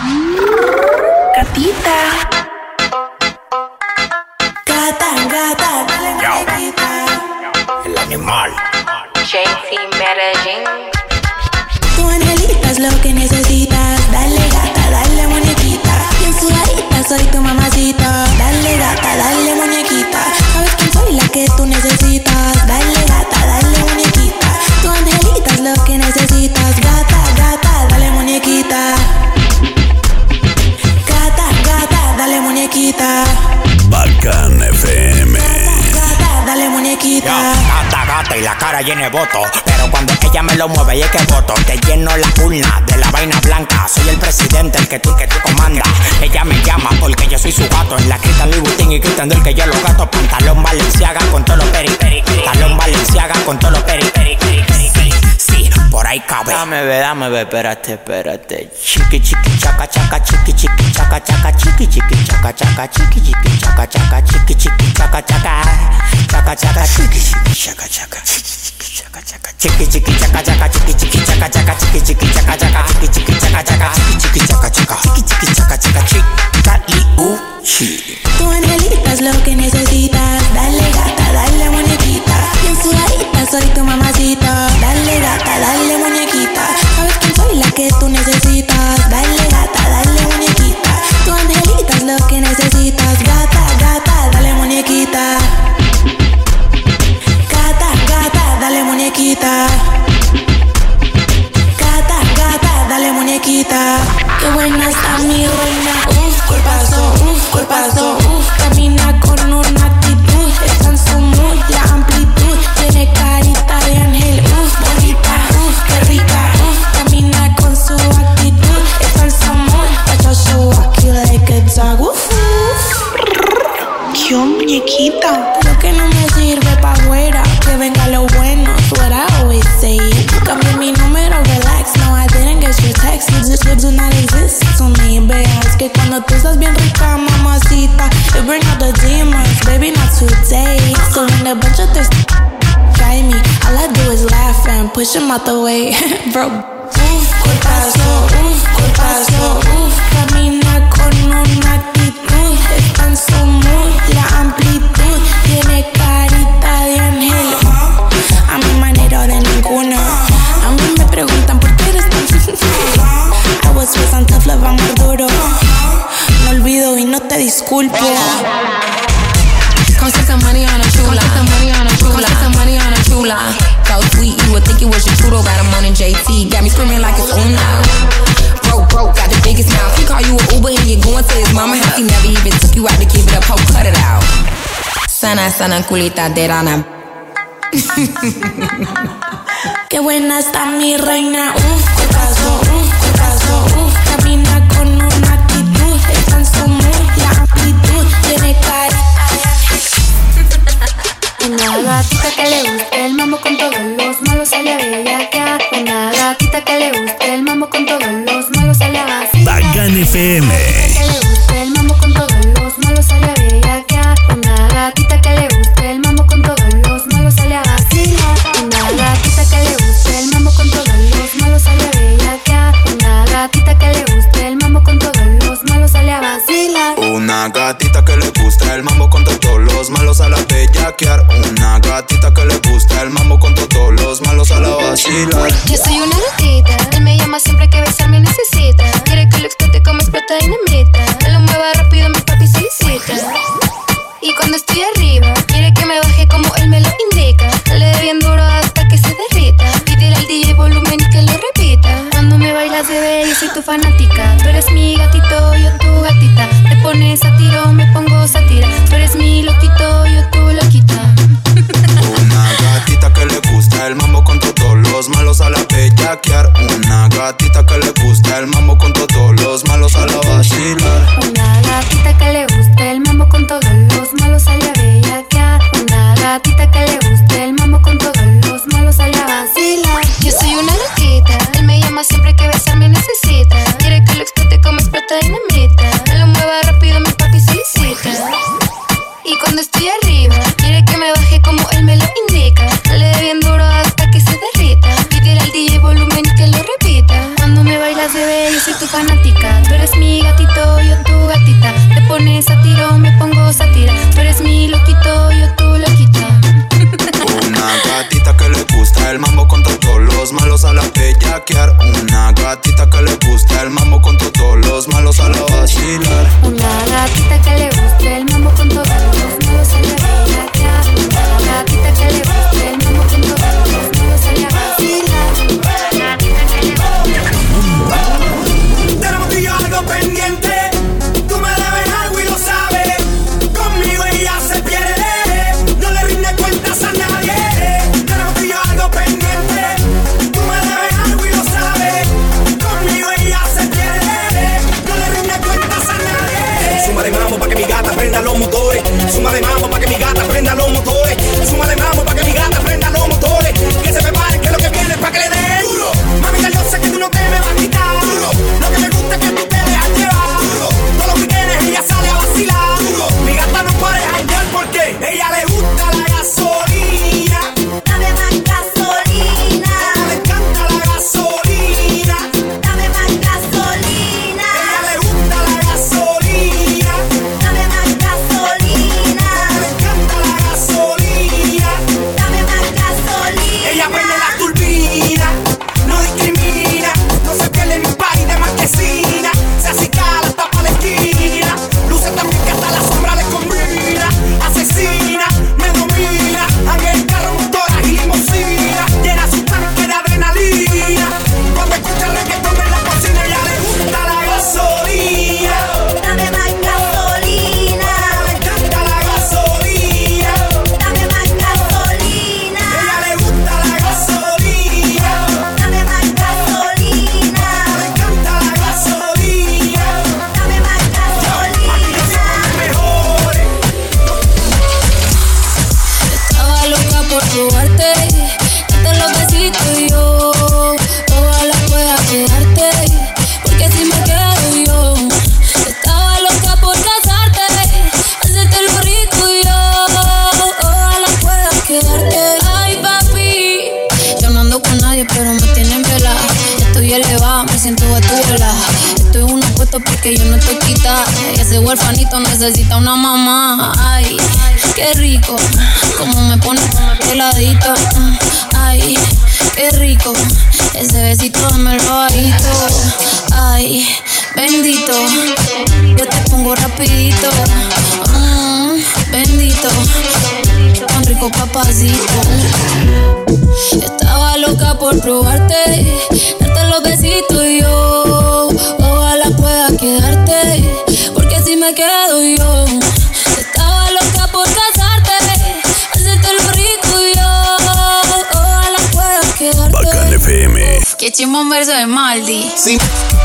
Gatita. Gata, gata, dale muñequita. El animal. JC Medellín. Tu angelita es lo que necesitas. Dale gata, dale muñequita. Bien sudadita, soy tu mamacita. Dale gata, dale muñequita. ¿Sabes quién soy? La que tú necesitas. Dale gata, dale muñequita. Tu angelita es lo que necesitas. Gata, gata, dale muñequita. Gata, gata, dale muñequita. Bacán FM. Gata, dale muñequita. Gata, gata y la cara llena de voto. Pero cuando ella me lo mueve y es que voto. Te lleno la urna de la vaina blanca. Soy el presidente, el que tú comandas. Ella me llama porque yo soy su gato. En la Cristian Louis Vuitton y Cristian Dior que yo los gato. Pantalón Balenciaga con todos los peri. Pantalón Balenciaga con todos los peri. Sí, por ahí cabe. Dame ve, espérate. Chiqui, chaca, chaca, chiqui, chaca, chaca, chiqui, chaca, chaca, chiqui, chaca, chaca, chiqui, chaca, chaca, chaca, chaca, chiqui, chaca, chaca, chaca, chaca, chiqui, chaca, chaca, chiqui, chaca, chaca, chiqui, chaca, chaca, chiqui, chaca, chaca, chiqui, chaca, chaca, chiqui, chaca, chaca, chiqui. Tu angelita es lo que necesitas. Dale gata, dale muñequita. Bien sudadita, soy tu mamacita. Dale gata, dale muñequita. ¿Sabes quién soy? La que tú necesitas. Dale gata, dale muñequita. Tu angelita es lo que necesitas. Gata, gata, dale muñequita. Gata, gata, dale muñequita. Gata, gata, dale muñequita. Qué buena está mi reina. Cuerpazo, camina con una actitud. Está en su mood, la amplitud. Tiene carita de ángel, bonita, qué rica. Camina con su actitud. Está en su mood, I show aquí like a dog. ¿Qué muñequita? Lo que no me sirve pa' afuera, que venga lo bueno, that's what I always say. Cambié mi número, relax, no, I didn't get your text. You do not exist to me, veas que cuando tú estás bien rica, mamacita, you bring out the demons, baby, not today. So when a bunch of this try me, all I do is laugh and push him out the way, bro. Cuerpazo, camina con una actitud, está en su mood, la amplitud, tiene carita de ángel, a mi manera de ninguna, a mí me preguntan por qué eres tan I was raised on tough love, amor duro, no olvido y no te disculpo. Come spend some money on a chula. Come spend some money on a chula. So sweet, you would think it was your Trudeau. Got him on in JT, got me screaming like it's on now. Broke, got the biggest mouth. He call you an Uber and you're going to his mama house. He never even took you out to give it up. Ho, cut it out. Sana, culita de rana. Qué buena está mi reina. Cuerpazo, camina con una actitud. Está en su mood, la amplitud, tiene carita. Una gatita que le guste el mambo con todos los malos se le bellaquea. Una gatita que le guste el mambo con todos los malos se le vacila. Bacán FM. Que le guste el mambo con todos los malos se le bellaquea. Una gatita que le guste el mambo con todos los malos se le vacila. Una gatita que le guste el mambo con todos los malos se le bellaquea. Una gatita que le guste el mambo con todos los malos se le vacila. Una gatita que le gusta el mambo con todos los malos a la bellaquear. Una gatita que le gusta el mambo con todos los malos a la vacilar. Yo soy una gatita, él me llama siempre que besarme necesita. Quiere que lo explote como explota dinamita. Me lo mueva rápido, mi papi solicita. Y cuando estoy arriba, quiere que me baje como él me lo indica. Dale de bien duro hasta que se derrita. Pídele al DJ volumen y que lo repita. Cuando me bailas, bebé, yo soy tu fanática. Tú eres mi gatito, yo tu gatita. Te pones a tiro, me pongo sátira. Tú eres mi loquito, yo tu loquita. Una gatita que le gusta el mambo con todos los malos a la bellaquear. Una gatita que le gusta el mambo con todos los malos a la vacilar. Una gatita que le guste el mambo con todos los malos a la bellaquear. Una gatita que le guste el mambo con todos los malos a la vacilar. Yo soy una gatita, él me llama siempre que besarme necesita. Quiere que lo explote como explota dinamita. Me lo mueva rápido, mi papi solicita. Y cuando estoy arriba, quiere que me baje como él me lo indica. Dale de bien duro hasta que se derrita. Pídele al DJ volumen y que lo repita. Cuando me bailas, bebé, yo soy tu fanática. Tú eres mi gatito, yo tu gatita. Te pones a tiro, me pongo sátira. Tú eres mi loquito, yo tu loquita. Una gatita que le gusta el mambo con todos los malos a la bellaquear. Una gatita que le gusta el mambo con todos los malos a la vacilar. Una gatita que le gusta el mambo con todos los malos a la bellaquear. Una gatita que le gusta el mambo con todos los malos a la vacilar. Una gatita que le gusta. Tenemos tú y yo algo pendiente. Tú me debes algo y lo sabes. Conmigo ella se pierde. No le rinde cuentas a nadie. Tenemos tú y yo algo pendiente. Tú me debes algo y lo sabes. Conmigo ella se pierde. No le rinde cuentas a nadie. Suma de mambo pa' que mi gata prenda los motores. Suma de mambo pa' que mi gata prenda los motores. Suma de mambo pa' que mi gata prenda los motores. Que se prepare que lo que viene es pa' que le den duro. Mamita, yo sé que tú no te me vas a quitar duro. Lo que me gusta es que tú te dejas llevar duro. Todo lo que tienes ella sale a vacilar duro. Mi gata no puede janguear porque ella le gusta la gasolina. Dame más gasolina. Le encanta la gasolina. Dame más gasolina. Ella le gusta la gasolina. Dame más gasolina. Le encanta la gasolina. Dame más gasolina. Ella prende la turbina, no discrimina, no se pierde ni un party de marquesina. Se acicala hasta pa' la esquina, luce también que hasta la sombra le combina. Asesina, me domina, anda en carro, motora y limusina. Llena su tanque de adrenalina, cuando escucha el reggaetón en la cocina. Ella le gusta la gasolina. Dame más gasolina. Le encanta la gasolina. Dame más gasolina. Ella le gusta la gasolina. Dame más gasolina. Le encanta la gasolina. Dame más gasolina. Mejores. Estaba loca por probarte, darte los besitos y yo. Ojalá pueda quedarte, porque si me quedo yo. Estaba loca por casarte, hacerte lo rico y yo. Ojalá pueda quedarte. Ay, papi, yo no ando con nadie, pero me tienen velada. Estoy elevada, me siento a tu vela. Estoy uno puesto porque yo no estoy quitada. Ese huerfanito necesita una mamá. Ay, qué rico, como me pone peladito. Ay, qué rico, ese besito dámelo bajito. Ay, bendito, yo te pongo rapidito. Bendito, tan rico papacito. Estaba loca por probarte, darte los besitos y yo. Ojalá pueda quedarte, porque si me quedo yo. Estaba loca por casarte, hacerte lo rico y yo. Ojalá pueda quedarte. Bacán FM. Qué chimón verso de Maldi. Sí.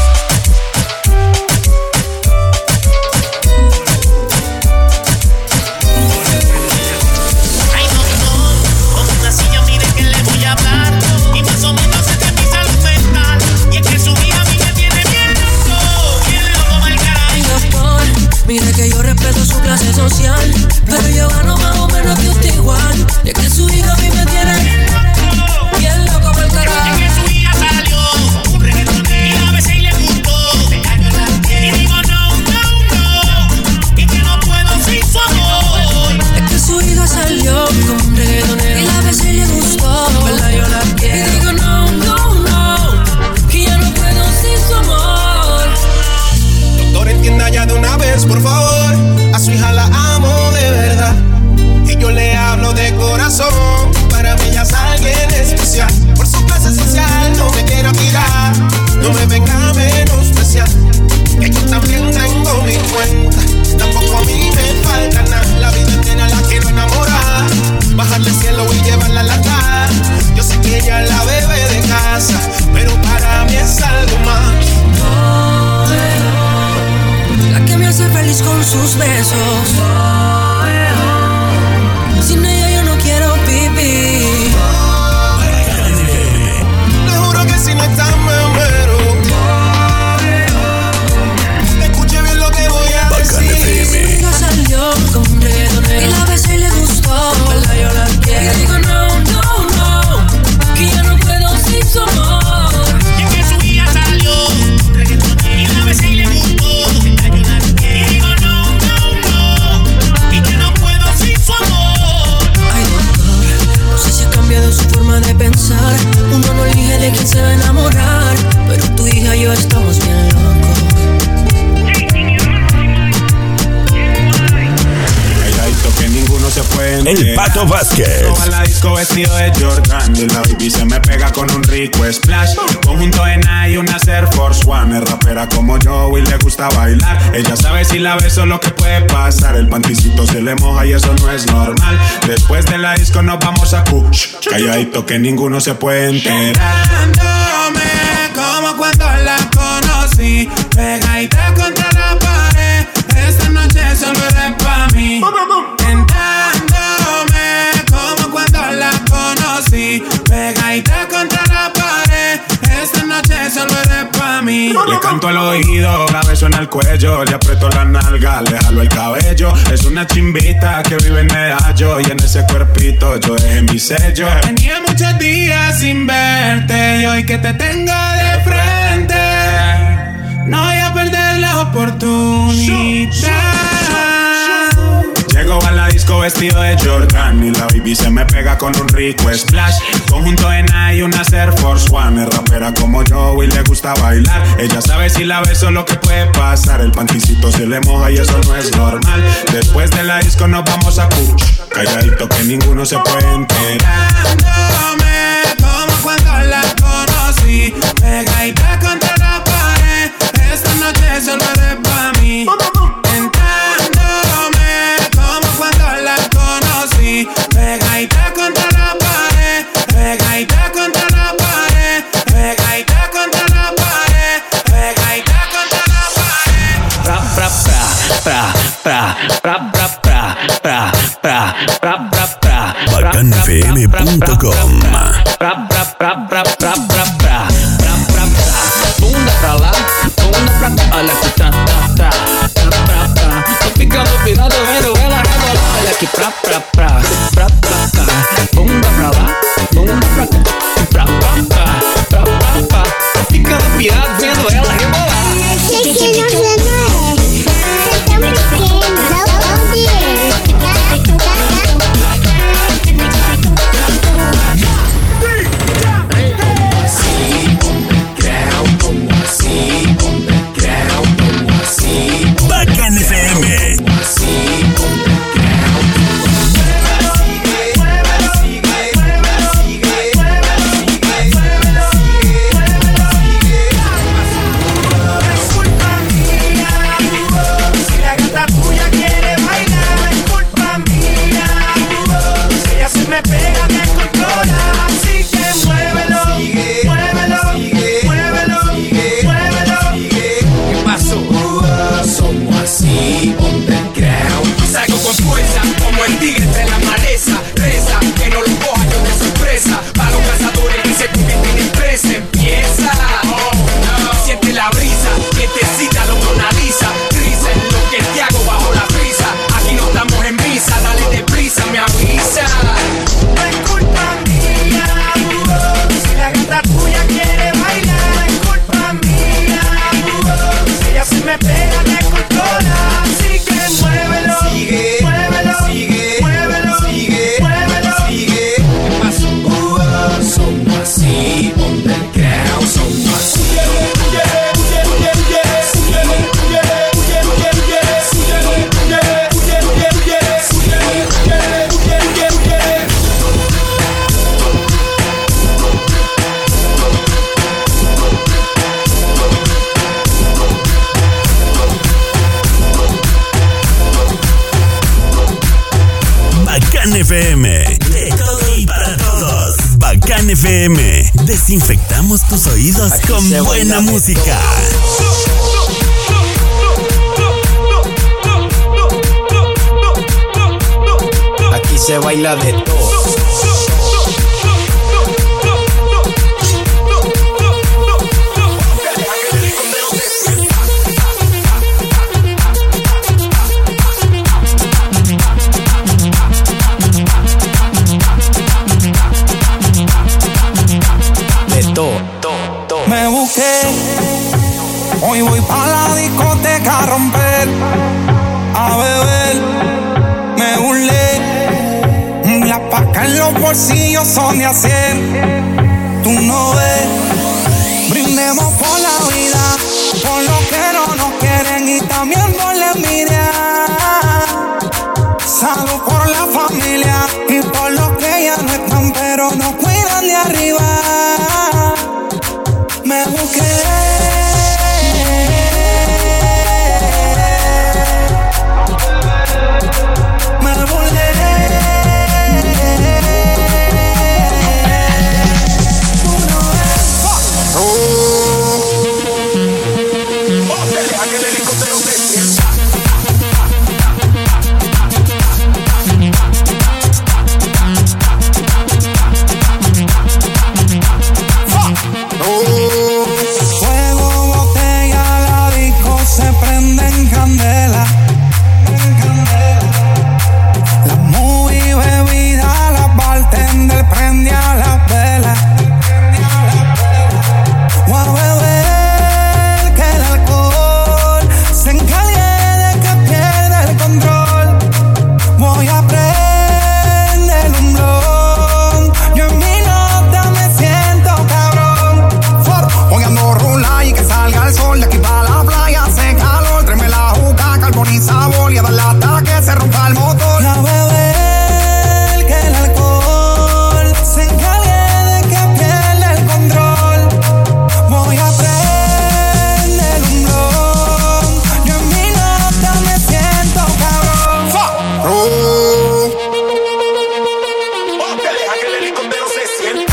Ay, no, con una silla mire que le voy a hablar. Y más o menos es de mi salud mental. Y es que su hija a mí me tiene bien loco mal carajo. Ay, doctor, mire que yo respeto su clase social, pero yo gano más o menos que usted igual. Y es que su hija a mí me tiene bien loco mal carajo. Es que su hija salió con un reggaetonero y a veces le gustó. Y digo no, y que no puedo sin su amor. Es que su hija salió con un reggaetonero y a veces le gustó. ¿Verdad? Yo la quiero. Y digo no, que ya no puedo sin su amor. Doctor, entienda ya de una vez, por favor. A su hija la amo de verdad. Y yo le hablo de corazón. Para mí ella es alguien especial. Por su clase social no me quiero tirar. No me venga a menospreciar. Que yo también tengo mi cuenta. Tampoco a mí me falta nada. La vida entera la quiero enamorar. Bajar del cielo y llevarla al altar. Yo sé que ella es la bebé de casa, pero para mí es algo más. La que me hace feliz con sus besos. Sin ella yo no quiero vivir. Le juro que si no está me muero. Escuche bien lo que voy a Bacán decir. FM. Ella salió con un reggaetonero y la besé y le gustó. ¿Verdad? Yo la quiero. Y digo no, que ya no puedo sin su amor. Y es que su hija salió con un reggaetonero y a veces le gustó. El Pato Vázquez. Llego a la disco vestido de Jordan y la baby se me pega con un rico splash. Conjunto en y una Air Force One. Es rapera como yo y le gusta bailar. Ella sabe si la beso lo que puede pasar. El panticito se le moja y eso no es normal. Después de la disco nos vamos a Kush. Calladito que ninguno se puede enterar. Como cuando la conocí, pegadita contra la pared. Esta noche solo eres pa' mí. Tentándome como cuando la conocí, pegadita contra la pared. Esta noche solo eres pa' mí. Le canto al oído, la beso en el cuello, le aprieto la nalga, le jalo el cabello. Es una chimbita que vive en Medallo y en ese cuerpito yo dejé mi sello. Tenía muchos días sin verte y hoy que te tengo de frente no voy a perder la oportunidad. Llego a la disco vestido de Jordan y la baby se me pega con un rico splash. Conjunto en y una Air Force One. Es rapera como yo y le gusta bailar. Ella sabe si la beso lo que puede pasar. El panticito se le moja y eso no es normal. Después de la disco nos vamos a Kuch. Calladito que ninguno se puede enterar. Dándome como cuando la conocí, pegadita contra la pared. Esta noche solo eres pa' mí. Pegadita contra la pared, pegadita contra la pared, pegadita contra la pared, pegadita contra la pared. Pra pra pra pra pra pra pra pra pra pra pra pra. BacanFM.com. Pra pra pra pra pra pra pra pra pra pra. Bunda pra lá, bunda pra cá. Olha que tra tra tra tra pra pra. Tô ficando pirado vendo ela rebolar. Olha que pra pra pra pra pra pra. Bunda pra lá, bunda pra cá. Pra pra pra pra pra pra. Tô ficando pirado vendo ela rebolar. Bacán FM. FM, de todo y para todos. Bacán FM, desinfectamos tus oídos aquí con buena música. Aquí se baila de todo. Me busqué, hoy voy pa' la discoteca a romper, a beber, me burlé, las pacas en los bolsillos son de a 100, tú no ves, brindemos por la vida, por los que no nos quieren y también por la envidia, salud por la familia, el helicóptero se sienta. Fuego, botella, la disco se prende en candela. La movie, bebida, la bartender prende a la vela. Voy a beber que el alcohol se encaliente, que pierde el control. Voy a prender un blon. Yo en mi nota me siento cabrón. Hoy ando rula y que salga el sol. De aquí para la playa hace calor. Tráeme la juca, carboniza bol y a darle hasta que se rompa el motor. A beber que el alcohol se encaliente, que pierde el control. Voy a prender un blon. Yo en mi nota me siento cabrón. Deja que el helicóptero se sienta.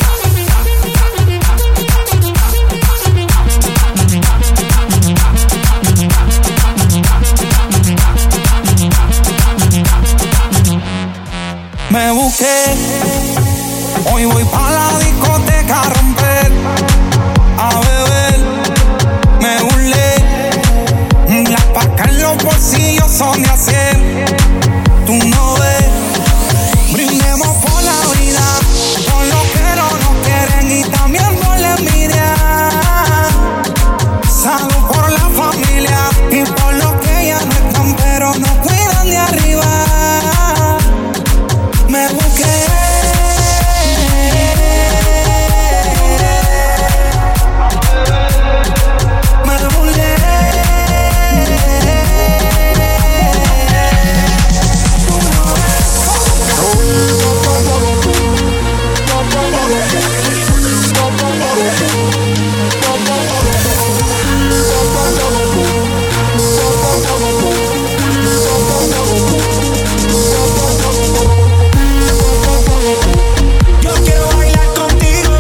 Me busqué, hoy voy pa' la discoteca a romper, a beber, me burlé, las pacas en los bolsillos son de hacer, tú no ves, brindemos por la vida, por los que no nos quieren y también por la envidia, salud por la familia y por los que ya no están pero nos cuidan de arriba. Me busqué, me burlé. Yo quiero bailar contigo.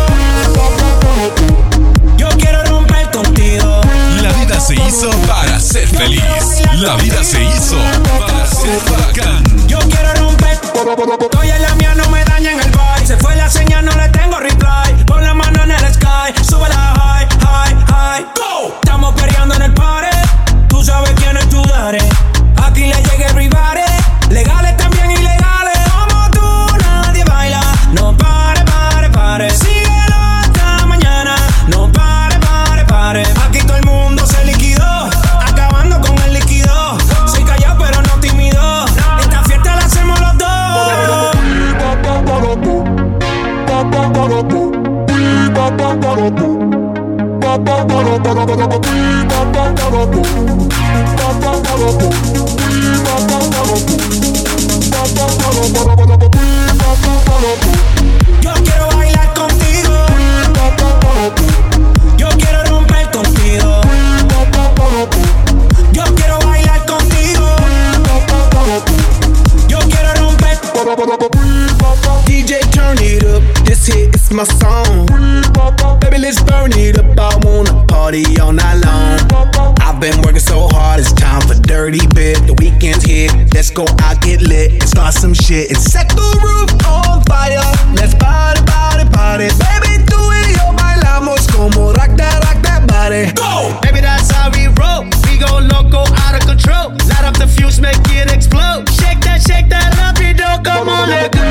Yo quiero romper contigo. La vida se hizo para ser feliz. La vida se hizo para ser bacán. Yo quiero romper. Estoy en la mía, no me dañen el vibe. Se fue la señal, no le tengo reply. Pon la mano en el sky, sube la high, high, high. Go. Estamos peleando en el party. Tú sabes quién es tu daddy. Aquí le llega everybody. Legales también ilegales. Como tú nadie baila. No pare, pare, pare. Síguelo hasta mañana. No pare, pare, pare. Aquí todo el mundo se liquidó. Acabando con el líquido. Soy callado pero no tímido. Esta fiesta la hacemos los dos. Yo quiero bailar contigo. Yo quiero romper contigo. Yo quiero bailar contigo. Yo quiero romper. DJ, turn it up. This hit is my song. Baby, let's burn it up. I wanna party all night long. I've been working so hard, it's time for dirty bit. The weekend's here, let's go out, get lit, and start some shit and set the roof on fire. Let's party, party, party. Baby, tú y yo bailamos como rock that body. Go! Baby, that's how we roll. We go loco, out of control. Light up the fuse, make it explode. Shake that love it, don't come on, let go.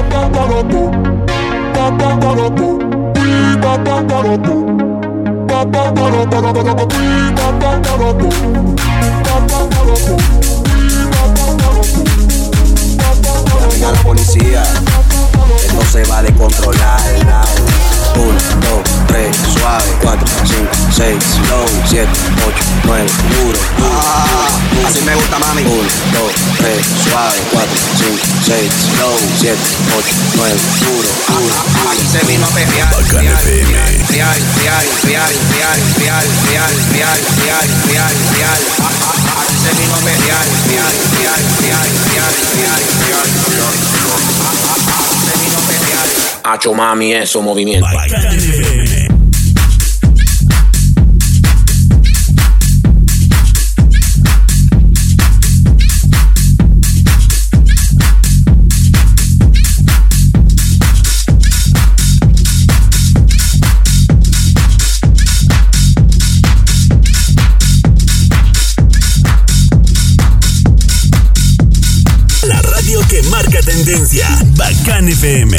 Venga la policía, esto se va a descontrolar. 1, 2, 3, suave, 4, 5, 6, slow, 7, 8, 9, duro. Así me gusta, mami. 1, 2, 3, suave, 4, 5, 6, slow, 7, 8, 9, duro. Aquí se vino a perrear. Bacán FM. Aquí se vino a perrear. Hacho, mami, eso, movimiento. tendencia. Bacán FM.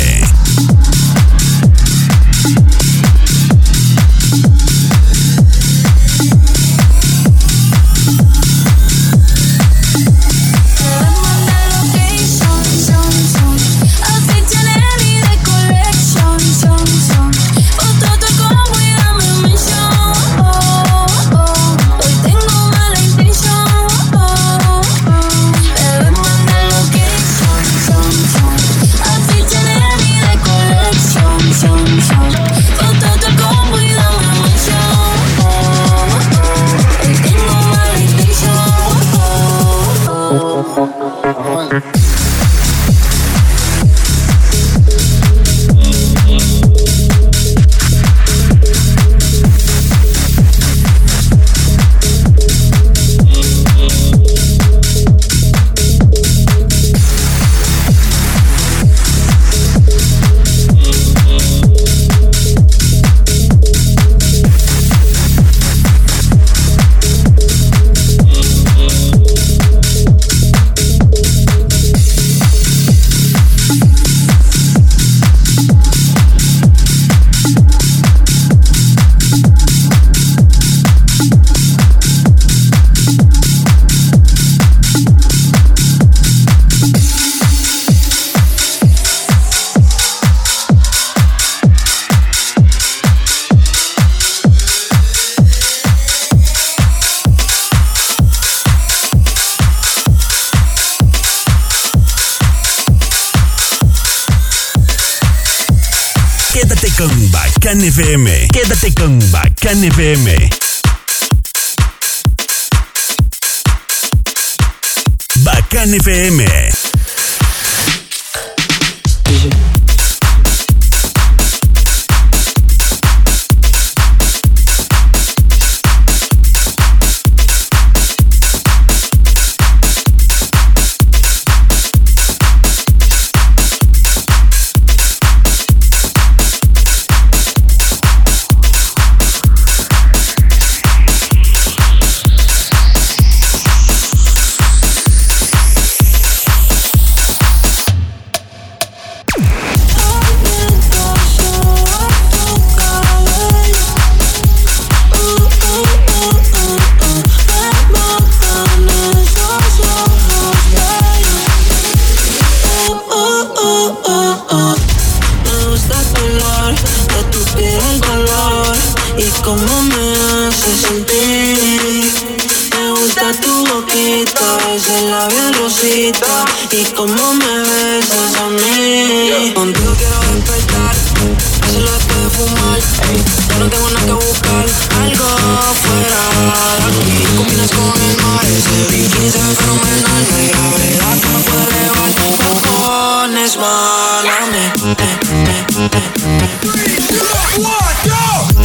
Bacán FM. Quédate con Bacán FM. Bacán FM. Y cómo me besas a mí. Contigo quiero despertar, hacerlo después de fumar. Ya no tengo nada que buscar, algo fuera de aquí. Combinas con el mar, ese bikini se ve fenomenal. No hay gravedad que me puede elevar. Me pones mal a mí. 3, 2, 1, go!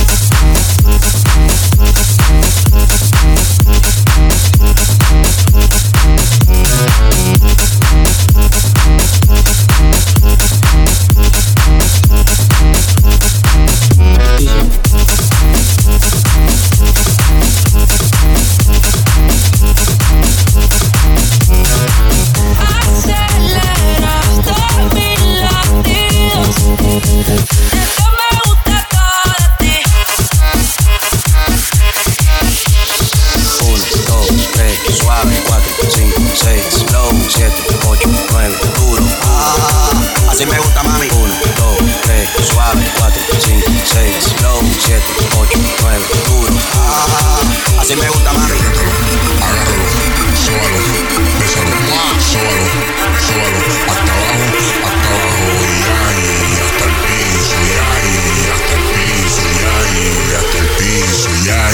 Así me gusta, mami. 1, 2, 3, suave. 4, 5, 6, slow. 7, 8, 9, duro. Así me gusta, mami. Agárralo, sóbalo, bésalo, sóbalo, sóbalo. Hasta abajo, y hasta el piso, y hasta el piso, y hasta el piso,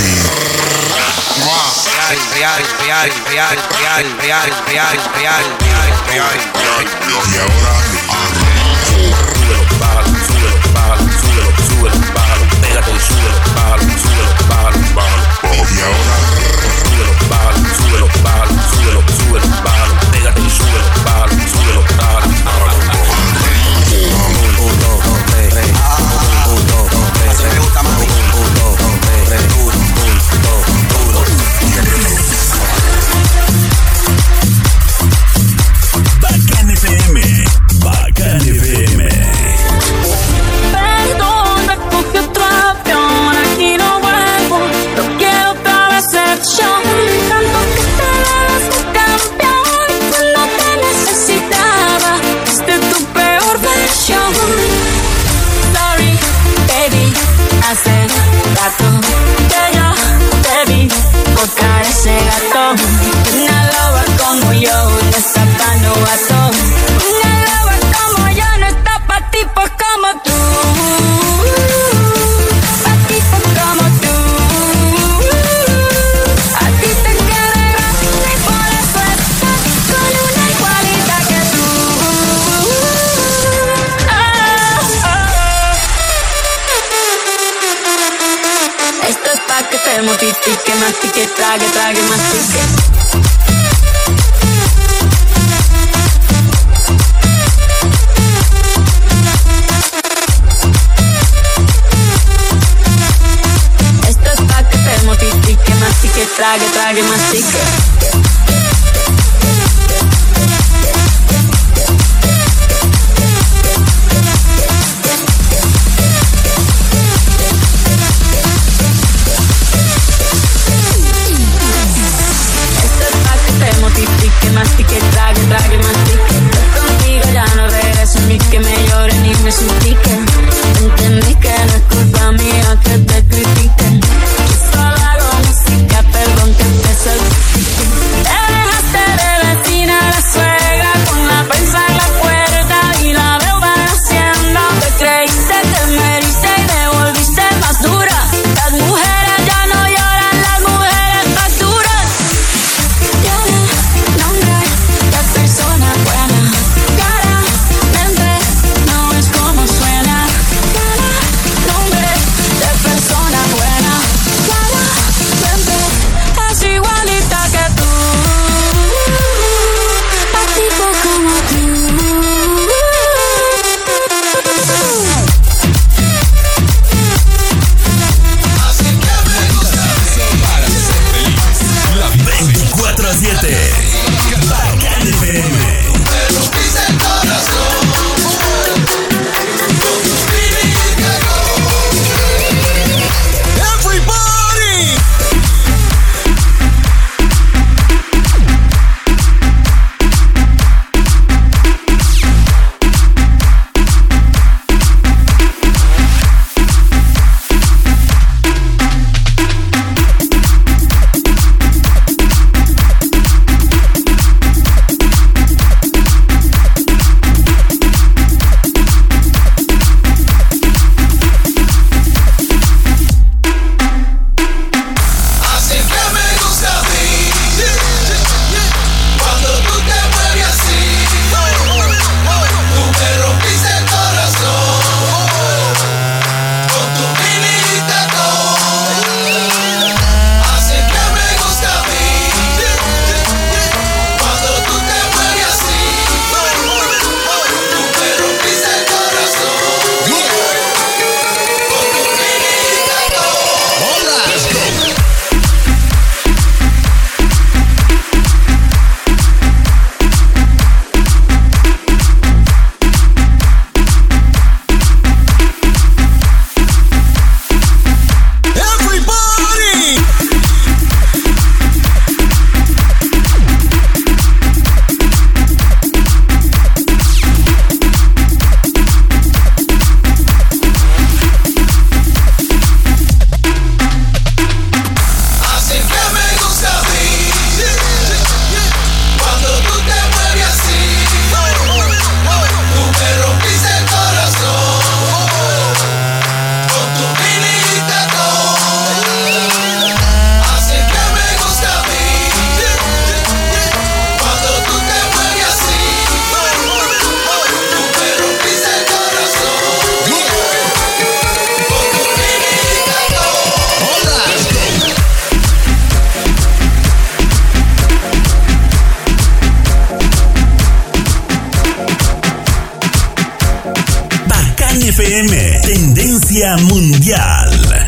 y ahora súbelo, bájalo, súbelo, bájalo, súbelo, súbelo, bájalo, pégate y súbelo, bájalo, súbelo, bájalo, bájalo. Y ahora súbelo, bájalo, súbelo, bájalo, súbelo, súbelo, bájalo, pégate y súbelo, bájalo, súbelo, bájalo, bájalo. 1, 2, 3, 1, 2, 3, así me gusta, mami. 1, 2, 3, duro, 1, 2, duro. Y apriétalo. Bacán FM, gato. Una loba como yo no está pa' novato. Una loba como yo no está pa' tipos como tú. Pa' tipos como tú. A ti te quiere grande y por eso estás con una igualita que tú. Esto es pa' que te mortifique, mastique, trague, trague, mastique. Esto es pa' que te mortifique, mastique, trague, trague, mastique. Mastique, trague, trague, mastique. Contigo ya no regreso ni que me llore ni me suplique. Entendí que no es culpa mía que te critiquen. Yo solo hago música, perdón que te salpique. Te dejaste de vecina la suegra con la prensa en la puerta y la deuda en hacienda. Te creíste, te meriste y te volviste más dura. Las mujeres ya no lloran, las mujeres facturan. Persona buena, claramente no es como suena. Nombre de persona buena, claramente es igualita que tú. Pa' tipo como tú. Así que me gusta para ser feliz. 24/7 Bacán FM. FM, tendencia mundial.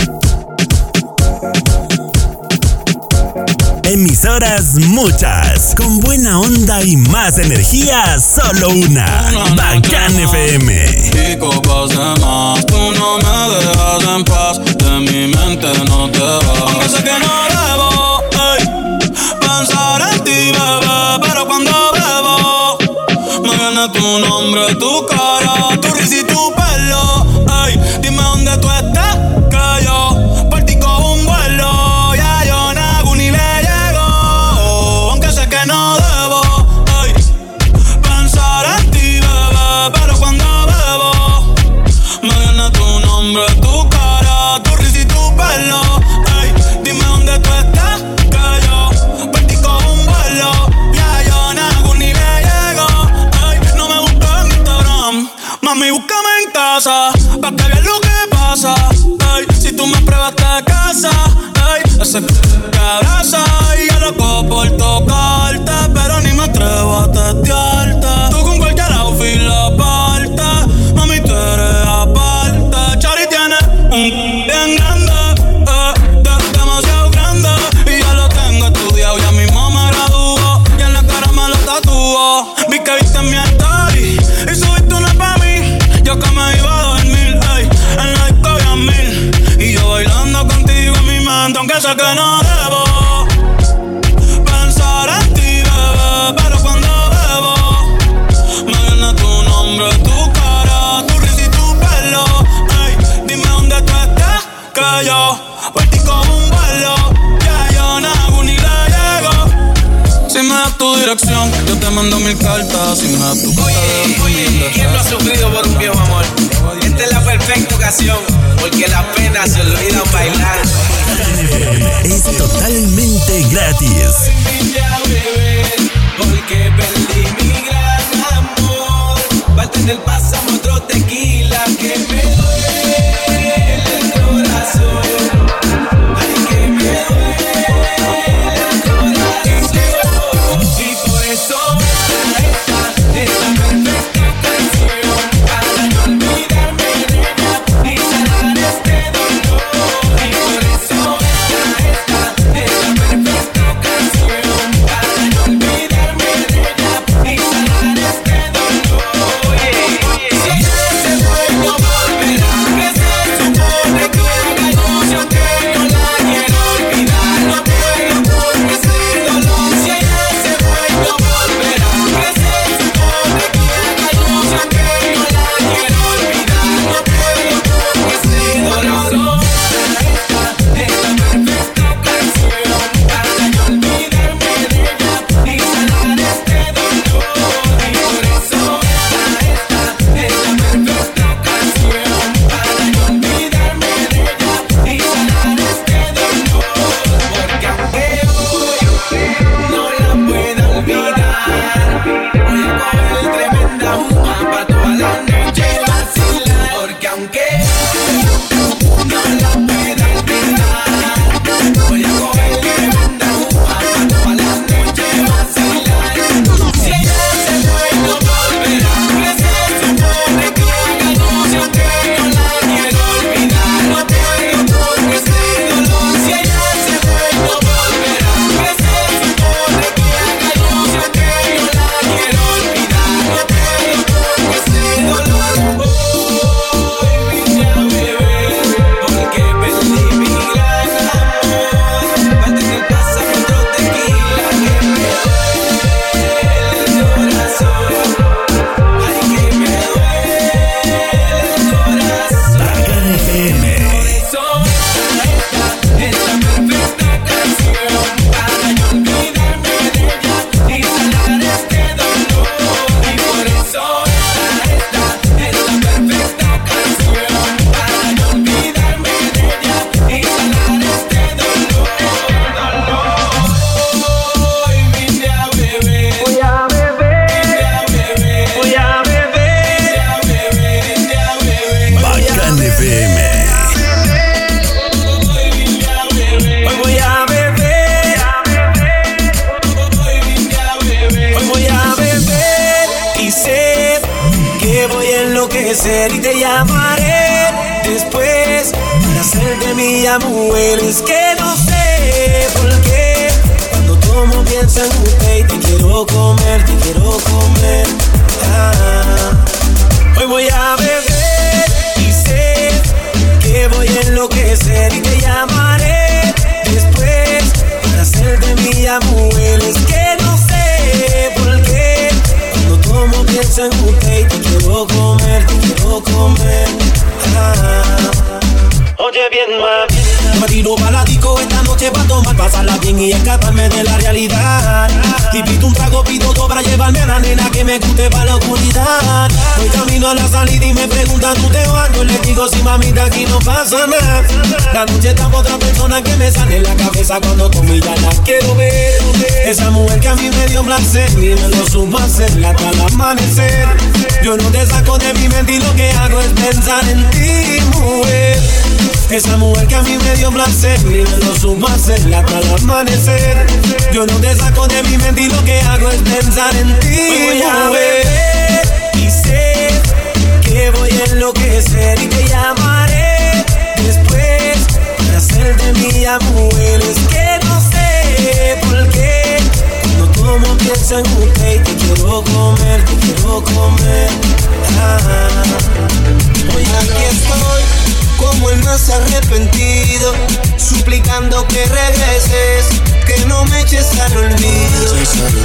Emisoras muchas, con buena onda y más energía, solo una. Bacán FM. Y copas de más, tú no me dejas en paz, de mi mente no te vas. Aunque sé que no debo, pensar en ti, bebé, pero cuando bebo, me viene tu nombre, tu cara, tu risa y tu pelo. Dime dónde tú estás, que yo por ti cojo un vuelo. Ya yo no hago ni le llego. casa, pa' que veas lo que pasa. Ay, si tú me pruebas te casa, ay, ese que abraza. Y yo loco por tocarte, pero ni me atrevo a testearte. Tú con cualquier outfit la parte, mami tú eres aparte. Chari tiene un bien grande, demasiado grande. Y ya lo tengo estudiado, ya mismo me graduó. Y en la cara me lo tatuó. Vi que viste mi story y subiste una pa' mí. Yo que me iba a dormir, ey, en la disco había 1000. Y yo bailando contigo en mi mente, aunque sé que no debo pensar en ti, bebé. Pero cuando bebo, me viene tu nombre, tu cara, tu risa y tu pelo. Ey, dime dónde tú estás, que yo por ti con un vuelo. Ya yo no hago ni le llego. Si me das tu dirección, yo te mando 1000 cartas. Si me das tu Oye, ¿quién no ha sufrido por un viejo amor? Esta es la perfecta ocasión, porque las penas se olvidan bailar. Es totalmente gratis. Porque perdí mi gran amor. Bartender, pásame otro tequila que me duele el corazón. Ay, que me duele el corazón. Y por eso esta perfecta canción, para no olvidarme de ella y sanar este dolor. Y por eso esta perfecta canción, para no olvidarme de ella y sanar este dolor. Si ella se fue no volverá, que se supone que haga ilusión que no la quiero olvidar. No puedo porque ese dolor. Si ella se fue no volverá, que se supone que haga ilusión que no la quiero olvidar. No puedo porque ese dolor. Esta perfecta canción, para no olvidarme de ella y sanar este dolor. Y por eso esta perfecta canción, para no olvidarme de ella y sanar este dolor. Porque aunque hoy no la pueda olvidar, voy a coger tremenda uva pa' toda la noche vacilar. Porque aunque no la pueda olvidar, voy a coger tremenda uva pa' toda la noche vacilar. Si ella se fue no volverá, que se supone que haga ilusión que no la quiero olvidar. No puedo porque ese dolor. Si ella se fue no volverá, que se supone que haga ilusión que no la quiero olvidar. No puedo porque ese dolor. Hoy vine a beber porque perdí mi gran amor. Bartender, pásame otro tequila que me duele el corazón. Ay, que me duele el corazón. Bacán FM. Por eso esta perfecta canción, para no olvidarme de ella y sanar este dolor. Y por eso esta perfecta canción, para no olvidarme de ella y sanar este dolor. Hoy vine a beber, voy a beber, voy a beber, voy a beber, vine a beber. Bacán FM. Hoy voy a beber, hoy voy a beber y sé que voy a enloquecer y te llamaré después para hacerte mi mujer. Es que no sé por qué cuando tomo pienso en usted y te quiero comer, te quiero comer. Hoy voy a beber y sé que voy a enloquecer y te llamaré después para hacerte mi mujer. Es que no sé por qué cuando tomo pienso en usted y te quiero comer, te quiero comer. Oye bien, mami, me tiro pa' la disco esta noche pa' tomar, pasarla bien y escaparme de la realidad. Y pido un trago, pido dos para llevarme a la nena que me guste pa' la oscuridad. Voy camino a la salida y me preguntan, ¿tú te vas? Yo le digo, sí, mamita, aquí no pasa nada. La noche está por otra persona que me sale en la cabeza cuando con mi ya la quiero ver. Esa mujer que a mí me dio placer y me lo supo hacer hasta el amanecer. Yo no te saco de mi mente y lo que hago es pensar en ti, mujer. Esa mujer que a mí me dio placer y me lo supo hacer hasta el amanecer. Yo no te saco de mi mente y lo que hago es pensar en ti, voy a mujer. Y sé que voy a enloquecer y te llamaré después para hacerte mía, mujer. Es que no sé por qué cuando tomo pienso en usted y te quiero comer, te quiero comer. Hoy aquí estoy como el más arrepentido, suplicando que regreses, que no me eches al olvido.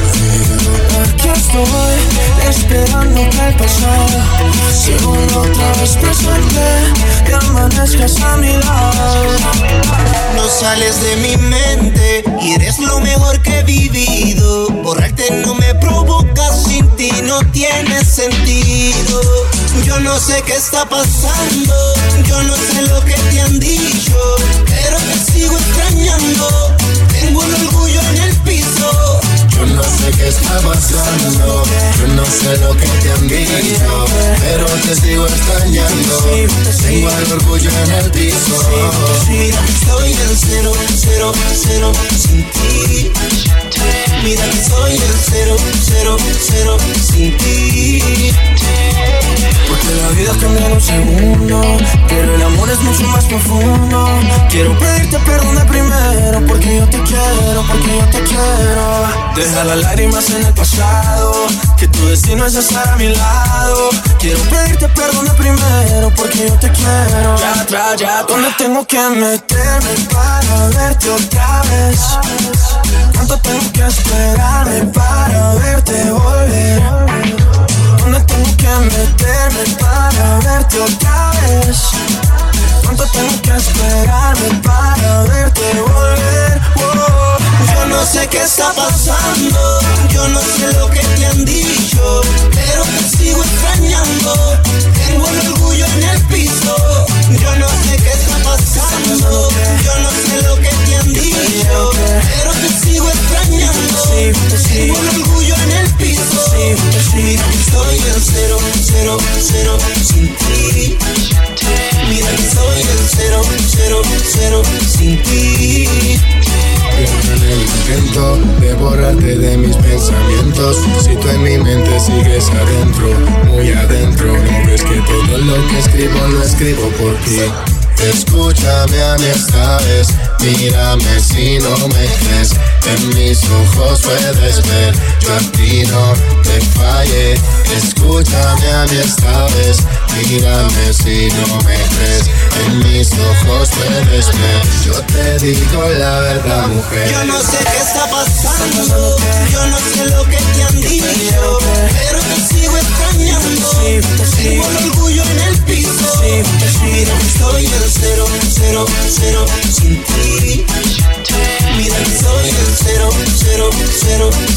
Aquí estoy esperando que el pasado se vuelva otra vez presente, que amanezcas a mi lado. No sales de mi mente y eres lo mejor que he vivido. Borrarte no me provoca, sin ti no tiene sentido. Yo no sé qué está pasando, yo no sé lo que te han dicho, pero te sigo extrañando. Tengo el orgullo en el piso. Yo no sé qué está pasando, yo no sé lo que te han dicho, pero te sigo extrañando. Tengo el orgullo en el piso. Mira que estoy en 0, 0, 0 sin ti. Mira que soy el 0, 0, 0 sin ti. Porque la vida cambia en un segundo, pero el amor es mucho más profundo. Quiero pedirte perdón de primero, porque yo te quiero, porque yo te quiero. Deja las lágrimas en el pasado, que tu destino es estar a mi lado. Quiero pedirte perdón de primero, porque yo te quiero. Ya, ¿dónde tengo que meterme para verte otra vez? ¿Cuánto tengo que esperarme para verte volver? ¿Dónde tengo que meterme para verte otra vez? ¿Cuánto tengo que esperarme para verte volver? Yo no sé qué está pasando, yo no sé lo que te han dicho, pero te sigo extrañando. Tengo el orgullo en el piso. Yo no sé qué está pasando, yo no sé lo que te han dicho, pero te sigo extrañando. Tengo el orgullo en el piso. Mira que estoy en 0, 0, 0 sin ti. Mira que soy el 0, 0, 0 sin ti. En el intento de borrarte de mis pensamientos, si tú en mi mente sigues adentro, muy adentro. No ves que todo lo que escribo lo escribo por ti. Escúchame a mí esta vez, mírame si no me crees. En mis ojos puedes ver, yo a ti no te fallé. Escúchame a mí esta vez, mírame si no me crees. En mis ojos puedes ver, yo te digo la verdad, mujer. Yo no sé qué está pasando, yo no sé lo que te han dicho, pero te sigo extrañando. Tengo el orgullo en el piso. Mira que estoy en 0, 0, 0 sin ti. Mira que soy el 0, 0, 0